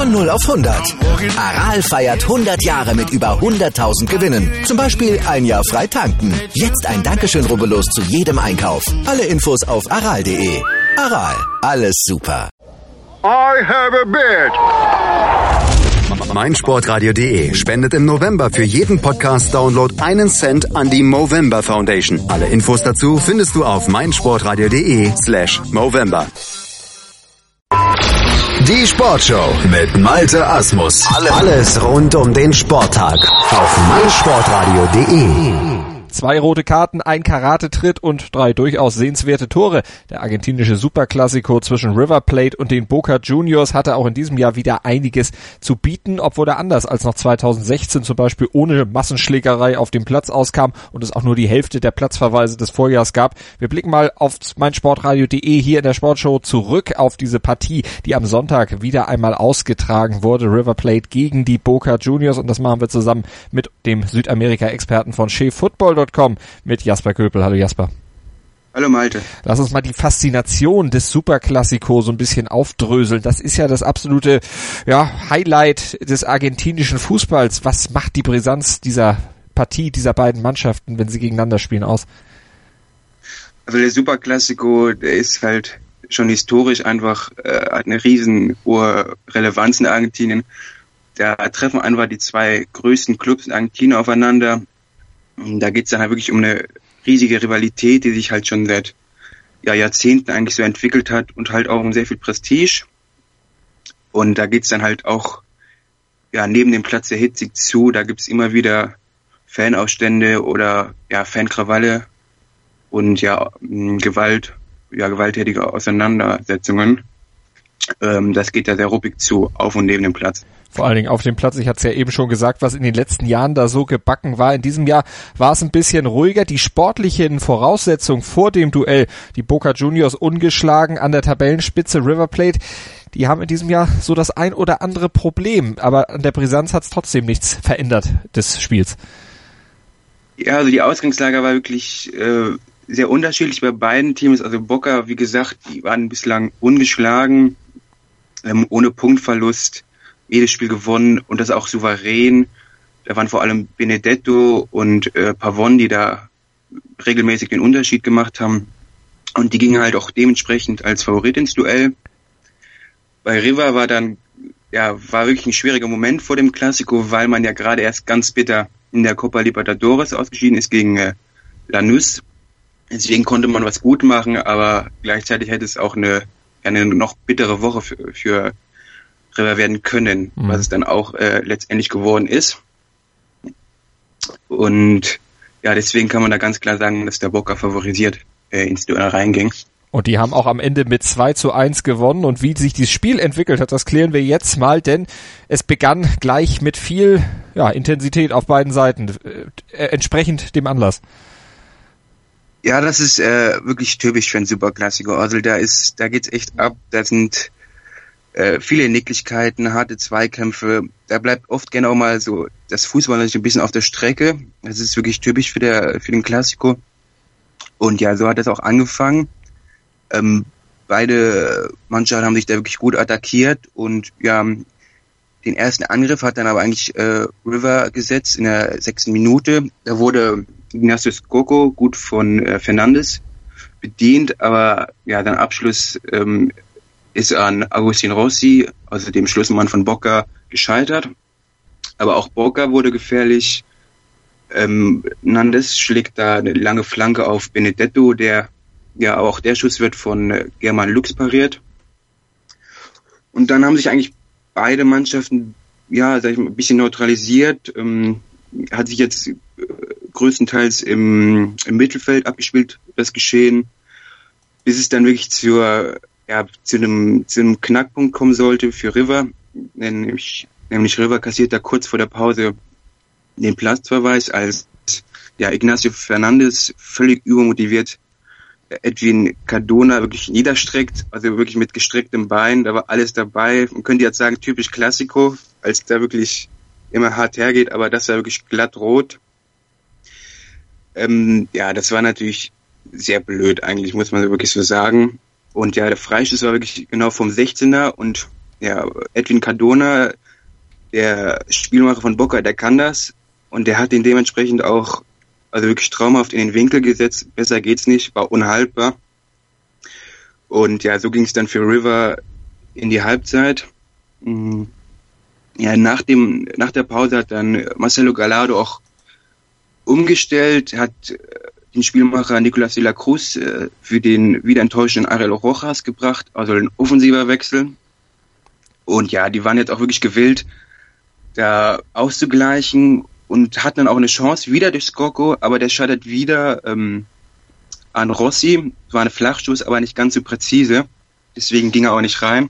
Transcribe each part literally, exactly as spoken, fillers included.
Von null auf hundert. Aral feiert hundert Jahre mit über hunderttausend Gewinnen. Zum Beispiel ein Jahr frei tanken. Jetzt ein Dankeschön, rubbellos zu jedem Einkauf. Alle Infos auf aral punkt de. Aral, alles super. I have a bet. meinsportradio punkt de spendet im November für jeden Podcast-Download einen Cent an die Movember Foundation. Alle Infos dazu findest du auf meinsportradio punkt de slash Movember. Die Sportshow mit Malte Asmus. Alles rund um den Sporttag auf meinsportradio punkt de. Zwei rote Karten, ein Karate-Tritt und drei durchaus sehenswerte Tore. Der argentinische Superklassiko zwischen River Plate und den Boca Juniors hatte auch in diesem Jahr wieder einiges zu bieten, obwohl er anders als noch zweitausendsechzehn zum Beispiel ohne Massenschlägerei auf dem Platz auskam und es auch nur die Hälfte der Platzverweise des Vorjahres gab. Wir blicken mal auf meinsportradio punkt de hier in der Sportshow zurück auf diese Partie, die am Sonntag wieder einmal ausgetragen wurde. River Plate gegen die Boca Juniors, und das machen wir zusammen mit dem Südamerika-Experten von Chef Football Punkt com mit Jasper Köpel. Hallo Jasper. Hallo Malte. Lass uns mal die Faszination des Superklassiko so ein bisschen aufdröseln. Das ist ja das absolute ja, Highlight des argentinischen Fußballs. Was macht die Brisanz dieser Partie, dieser beiden Mannschaften, wenn sie gegeneinander spielen, aus? Also der Superklassiko, der ist halt schon historisch einfach äh, hat eine riesen hohe Relevanz in Argentinien. Da treffen einfach die zwei größten Clubs in Argentinien aufeinander. Da geht's dann halt wirklich um eine riesige Rivalität, die sich halt schon seit ja, Jahrzehnten eigentlich so entwickelt hat und halt auch um sehr viel Prestige. Und da geht's dann halt auch ja neben dem Platz sehr hitzig zu. Da gibt's immer wieder Fanaufstände oder ja Fankrawalle und ja Gewalt, ja gewalttätige Auseinandersetzungen. Ähm, das geht da sehr ruppig zu, auf und neben dem Platz. Vor allen Dingen auf dem Platz, ich hatte es ja eben schon gesagt, was in den letzten Jahren da so gebacken war. In diesem Jahr war es ein bisschen ruhiger. Die sportlichen Voraussetzungen vor dem Duell, die Boca Juniors ungeschlagen an der Tabellenspitze, River Plate, die haben in diesem Jahr so das ein oder andere Problem. Aber an der Brisanz hat es trotzdem nichts verändert des Spiels. Ja, also die Ausgangslage war wirklich äh, sehr unterschiedlich bei beiden Teams. Also Boca, wie gesagt, die waren bislang ungeschlagen, ähm, ohne Punktverlust. Jedes Spiel gewonnen und das auch souverän. Da waren vor allem Benedetto und äh, Pavon, die da regelmäßig den Unterschied gemacht haben. Und die gingen halt auch dementsprechend als Favorit ins Duell. Bei River war dann, ja, war wirklich ein schwieriger Moment vor dem Klassiko, weil man ja gerade erst ganz bitter in der Copa Libertadores ausgeschieden ist gegen äh, Lanús. Deswegen konnte man was gut machen, aber gleichzeitig hätte es auch eine, eine noch bittere Woche für, für River werden können, mhm. was es dann auch äh, letztendlich geworden ist. Und ja, deswegen kann man da ganz klar sagen, dass der Boca favorisiert äh, ins Duell reinging. Und die haben auch am Ende mit zwei zu eins gewonnen. Und wie sich dieses Spiel entwickelt hat, das klären wir jetzt mal, denn es begann gleich mit viel ja, Intensität auf beiden Seiten, äh, entsprechend dem Anlass. Ja, das ist äh, wirklich typisch für ein Superklassiko. Also da ist, da geht's echt ab. Da sind äh, viele Nicklichkeiten, harte Zweikämpfe. Da bleibt oft gerne auch mal so das Fußballerische ein bisschen auf der Strecke. Das ist wirklich typisch für der für den Klassiko. Und ja, so hat es auch angefangen. Ähm, beide Mannschaften haben sich da wirklich gut attackiert und ja, den ersten Angriff hat dann aber eigentlich äh, River gesetzt in der sechsten Minute. Da wurde Ignacio Scocco gut von äh, Fernandes bedient, aber ja, sein Abschluss ähm, ist an Agustin Rossi, also dem Schlüsselmann von Boca, gescheitert. Aber auch Boca wurde gefährlich. Ähm, Nandes schlägt da eine lange Flanke auf Benedetto, der ja auch der Schuss wird von äh, German Lux pariert. Und dann haben sich eigentlich beide Mannschaften, ja, sag ich mal, ein bisschen neutralisiert. Ähm, hat sich jetzt äh, größtenteils im, im Mittelfeld abgespielt, das Geschehen, bis es dann wirklich zur, ja, zu einem, zu einem Knackpunkt kommen sollte für River. Nämlich, nämlich River kassiert da kurz vor der Pause den Platzverweis, als ja, Ignacio Fernandes völlig übermotiviert Edwin Cardona wirklich niederstreckt, also wirklich mit gestrecktem Bein, da war alles dabei. Man könnte jetzt sagen, typisch Klassiko, als da wirklich immer hart hergeht, aber das war wirklich glatt rot. Ähm, ja, das war natürlich sehr blöd eigentlich, muss man wirklich so sagen. Und ja, der Freistoß war wirklich genau vom sechzehner und ja, Edwin Cardona, der Spielmacher von Boca, der kann das und der hat den dementsprechend auch also wirklich traumhaft in den Winkel gesetzt. Besser geht's nicht, war unhaltbar. Und ja, so ging es dann für River in die Halbzeit. Ja, nach dem nach der Pause hat dann Marcelo Gallardo auch umgestellt, hat den Spielmacher Nicolas de la Cruz äh, für den wieder enttäuschenden Ariel Rojas gebracht, also ein offensiver Wechsel. Und ja, die waren jetzt auch wirklich gewillt, da auszugleichen und hatten dann auch eine Chance wieder durch Scocco, aber der scheitert wieder ähm, an Rossi. Es war ein Flachstoß, aber nicht ganz so präzise, deswegen ging er auch nicht rein.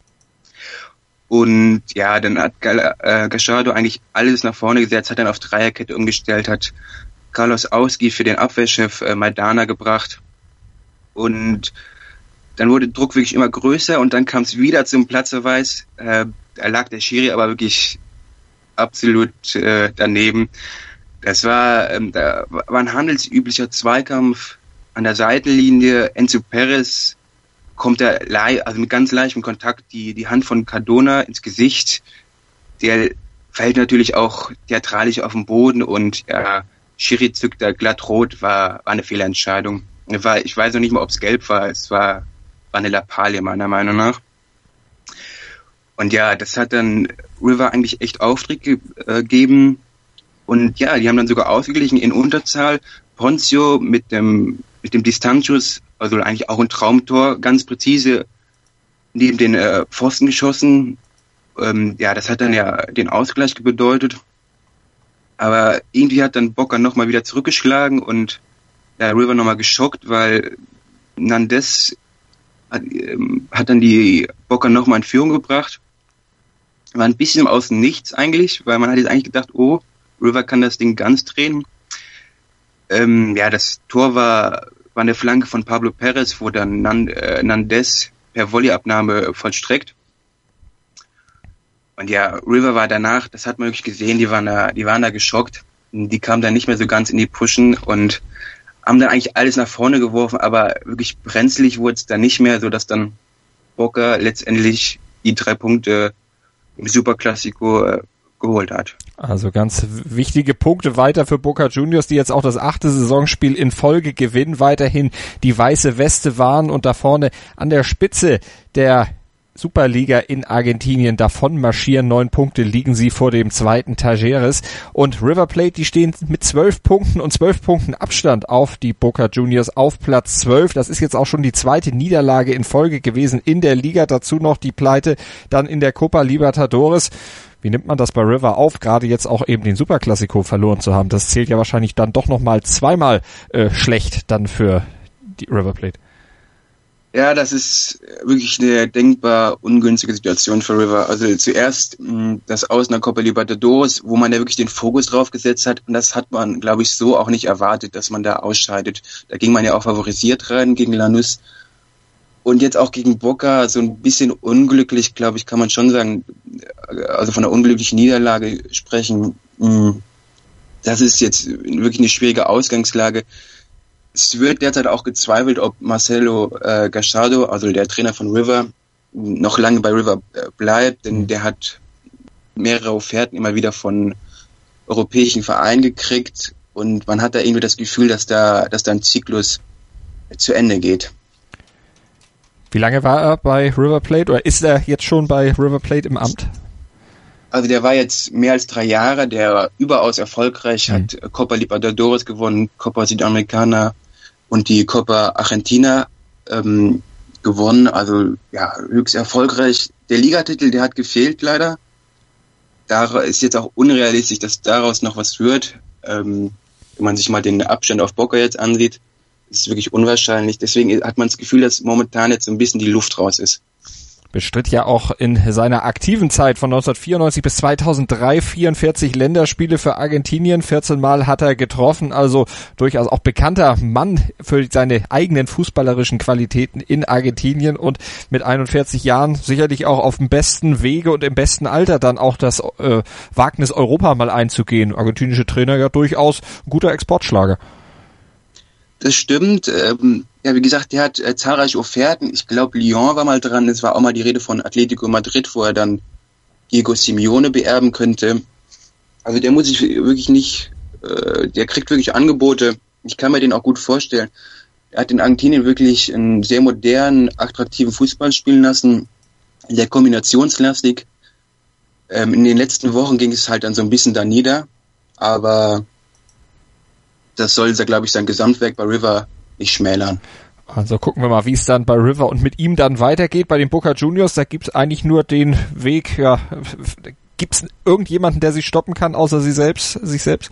Und ja, dann hat Gal- äh, Gallardo eigentlich alles nach vorne gesetzt, hat dann auf Dreierkette umgestellt, hat Carlos Auski für den Abwehrchef äh, Maidana gebracht. Und dann wurde der Druck wirklich immer größer und dann kam es wieder zum Platzverweis. Äh, da lag der Schiri aber wirklich absolut äh, daneben. Das war, ähm, da war ein handelsüblicher Zweikampf an der Seitenlinie. Enzo Perez kommt da le- also mit ganz leichtem Kontakt die, die Hand von Cardona ins Gesicht. Der fällt natürlich auch theatralisch auf den Boden und ja, Schiri zückt da glatt rot, war, war eine Fehlentscheidung. War, ich weiß noch nicht mal, ob es gelb war, es war, war eine Lappalie meiner Meinung nach. Und ja, das hat dann River eigentlich echt Auftrieb ge- äh, gegeben. Und ja, die haben dann sogar ausgeglichen in Unterzahl. Ponzio mit dem, mit dem Distanzschuss, also eigentlich auch ein Traumtor, ganz präzise neben den äh, Pfosten geschossen. Ähm, ja, das hat dann ja den Ausgleich bedeutet. Aber irgendwie hat dann Boca nochmal wieder zurückgeschlagen und ja, River nochmal geschockt, weil Nandes hat, ähm, hat dann die Boca nochmal in Führung gebracht. War ein bisschen aus dem Nichts eigentlich, weil man hat jetzt eigentlich gedacht, oh, River kann das Ding ganz drehen. Ähm, ja, das Tor war, war eine Flanke von Pablo Perez, wo dann Nan, äh, Nandes per Volleyabnahme vollstreckt. Und ja, River war danach, das hat man wirklich gesehen, die waren da, die waren da geschockt. Die kamen dann nicht mehr so ganz in die Pushen und haben dann eigentlich alles nach vorne geworfen, aber wirklich brenzlig wurde es dann nicht mehr, sodass dann Boca letztendlich die drei Punkte im Superclásico äh, geholt hat. Also ganz wichtige Punkte weiter für Boca Juniors, die jetzt auch das achte Saisonspiel in Folge gewinnen, weiterhin die weiße Weste wahren und da vorne an der Spitze der Superliga in Argentinien davon marschieren. Neun Punkte liegen sie vor dem zweiten Talleres. Und River Plate, die stehen mit zwölf Punkten und zwölf Punkten Abstand auf die Boca Juniors auf Platz zwölf. Das ist jetzt auch schon die zweite Niederlage in Folge gewesen in der Liga. Dazu noch die Pleite dann in der Copa Libertadores. Wie nimmt man das bei River auf, gerade jetzt auch eben den Superclásico verloren zu haben? Das zählt ja wahrscheinlich dann doch nochmal zweimal äh, schlecht dann für die River Plate. Ja, das ist wirklich eine denkbar ungünstige Situation für River. Also zuerst mh, das Aus in der Copa Libertadores, wo man ja wirklich den Fokus drauf gesetzt hat. Und das hat man, glaube ich, so auch nicht erwartet, dass man da ausscheidet. Da ging man ja auch favorisiert rein gegen Lanús. Und jetzt auch gegen Boca so ein bisschen unglücklich, glaube ich, kann man schon sagen, also von einer unglücklichen Niederlage sprechen. Das ist jetzt wirklich eine schwierige Ausgangslage. Es wird derzeit auch gezweifelt, ob Marcelo äh, Gallardo, also der Trainer von River, noch lange bei River äh, bleibt, denn der hat mehrere Offerten immer wieder von europäischen Vereinen gekriegt und man hat da irgendwie das Gefühl, dass da, dass da ein Zyklus zu Ende geht. Wie lange war er bei River Plate oder ist er jetzt schon bei River Plate im Amt? Also der war jetzt mehr als drei Jahre, der war überaus erfolgreich, mhm. hat Copa Libertadores gewonnen, Copa Sudamericana und die Copa Argentina ähm, gewonnen. Also ja, höchst erfolgreich. Der Ligatitel, der hat gefehlt leider. Da ist jetzt auch unrealistisch, dass daraus noch was wird. Ähm, wenn man sich mal den Abstand auf Boca jetzt ansieht, ist es wirklich unwahrscheinlich. Deswegen hat man das Gefühl, dass momentan jetzt so ein bisschen die Luft raus ist. Bestritt ja auch in seiner aktiven Zeit von neunzehnhundertvierundneunzig bis zweitausenddrei vierundvierzig Länderspiele für Argentinien. vierzehn Mal hat er getroffen, also durchaus auch bekannter Mann für seine eigenen fußballerischen Qualitäten in Argentinien und mit einundvierzig Jahren sicherlich auch auf dem besten Wege und im besten Alter dann auch das äh, Wagnis Europa mal einzugehen. Argentinische Trainer ja durchaus ein guter Exportschlager. das stimmt. Ähm, ja, wie gesagt, der hat äh, zahlreiche Offerten. Ich glaube, Lyon war mal dran. Es war auch mal die Rede von Atletico Madrid, wo er dann Diego Simeone beerben könnte. Also der muss sich wirklich nicht, äh, der kriegt wirklich Angebote. Ich kann mir den auch gut vorstellen. Er hat in Argentinien wirklich einen sehr modernen, attraktiven Fußball spielen lassen, der kombinationslastig. Ähm, in den letzten Wochen ging es halt dann so ein bisschen da nieder, aber das soll, glaube ich, sein Gesamtwerk bei River nicht schmälern. Also gucken wir mal, wie es dann bei River und mit ihm dann weitergeht. Bei den Boca Juniors, da gibt es eigentlich nur den Weg, ja, gibt es irgendjemanden, der sie stoppen kann, außer sie selbst, sich selbst?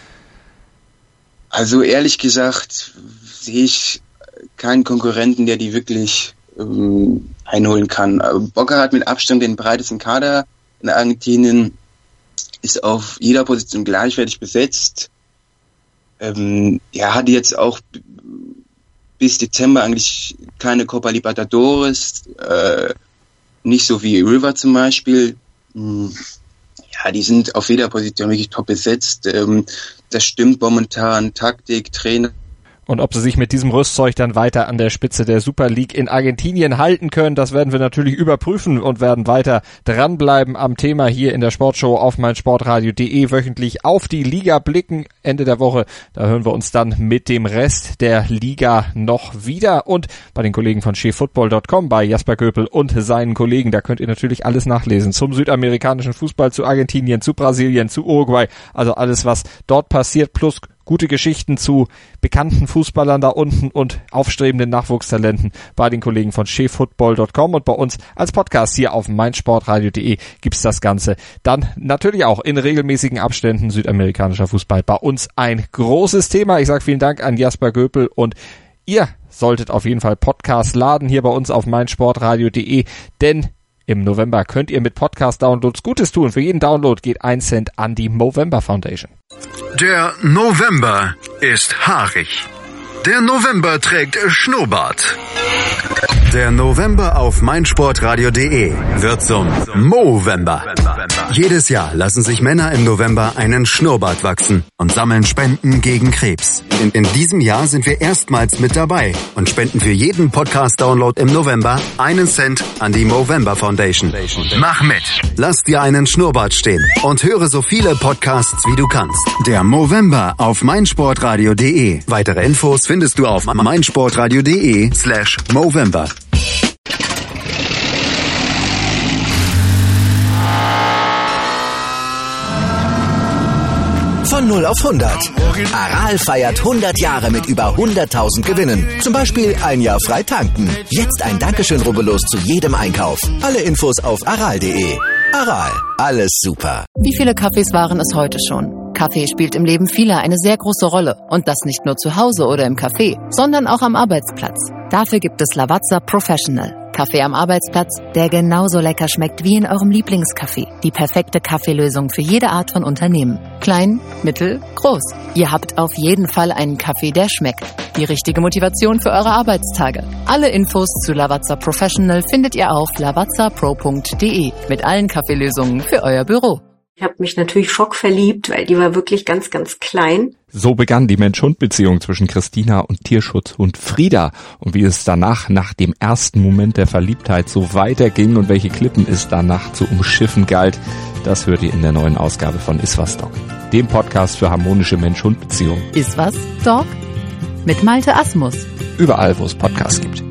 Also ehrlich gesagt sehe ich keinen Konkurrenten, der die wirklich ähm, einholen kann. Boca hat mit Abstand den breitesten Kader in Argentinien, ist auf jeder Position gleichwertig besetzt. Ähm, er hatte jetzt auch b- bis Dezember eigentlich keine Copa Libertadores, äh, nicht so wie River zum Beispiel. Hm, ja, die sind auf jeder Position wirklich top besetzt. Ähm, das stimmt momentan, Taktik, Trainer. Und ob sie sich mit diesem Rüstzeug dann weiter an der Spitze der Super League in Argentinien halten können, das werden wir natürlich überprüfen und werden weiter dranbleiben am Thema hier in der Sportshow auf meinsportradio punkt de, wöchentlich auf die Liga blicken. Ende der Woche, da hören wir uns dann mit dem Rest der Liga noch wieder. Und bei den Kollegen von chef football punkt com, bei Jasper Göpel und seinen Kollegen, da könnt ihr natürlich alles nachlesen zum südamerikanischen Fußball, zu Argentinien, zu Brasilien, zu Uruguay. Also alles, was dort passiert, plus gute Geschichten zu bekannten Fußballern da unten und aufstrebenden Nachwuchstalenten bei den Kollegen von chef football punkt com, und bei uns als Podcast hier auf meinsportradio punkt de gibt's das Ganze dann natürlich auch in regelmäßigen Abständen. Südamerikanischer Fußball bei uns ein großes Thema. Ich sage vielen Dank an Jasper Göpel, und ihr solltet auf jeden Fall Podcast laden hier bei uns auf meinsportradio punkt de, denn im November könnt ihr mit Podcast-Downloads Gutes tun. Für jeden Download geht ein Cent an die Movember Foundation. Der November ist haarig. Der November trägt Schnurrbart. Der November auf meinsportradio punkt de wird zum Movember. Jedes Jahr lassen sich Männer im November einen Schnurrbart wachsen und sammeln Spenden gegen Krebs. In, in diesem Jahr sind wir erstmals mit dabei und spenden für jeden Podcast-Download im November einen Cent an die Movember Foundation. Mach mit! Lass dir einen Schnurrbart stehen und höre so viele Podcasts, wie du kannst. Der Movember auf meinsportradio punkt de. Weitere Infos findest du auf meinsportradio punkt de slash Movember. Von null auf hundert. Aral feiert hundert Jahre mit über hunderttausend Gewinnen. Zum Beispiel ein Jahr frei tanken. Jetzt ein Dankeschön, rubbellos zu jedem Einkauf. Alle Infos auf aral punkt de. Aral, alles super. Wie viele Kaffees waren es heute schon? Kaffee spielt im Leben vieler eine sehr große Rolle. Und das nicht nur zu Hause oder im Café, sondern auch am Arbeitsplatz. Dafür gibt es Lavazza Professional. Kaffee am Arbeitsplatz, der genauso lecker schmeckt wie in eurem Lieblingscafé. Die perfekte Kaffeelösung für jede Art von Unternehmen. Klein, mittel, groß. Ihr habt auf jeden Fall einen Kaffee, der schmeckt. Die richtige Motivation für eure Arbeitstage. Alle Infos zu Lavazza Professional findet ihr auf lavazza pro punkt de mit allen Kaffeelösungen für euer Büro. Ich habe mich natürlich schockverliebt, weil die war wirklich ganz, ganz klein. So begann die Mensch-Hund-Beziehung zwischen Christina und Tierschutzhund Frieda. Und wie es danach, nach dem ersten Moment der Verliebtheit, so weiterging und welche Klippen es danach zu umschiffen galt, das hört ihr in der neuen Ausgabe von Iswas Dog, dem Podcast für harmonische Mensch-Hund-Beziehungen. Iswas Dog? Mit Malte Asmus. Überall, wo es Podcasts gibt.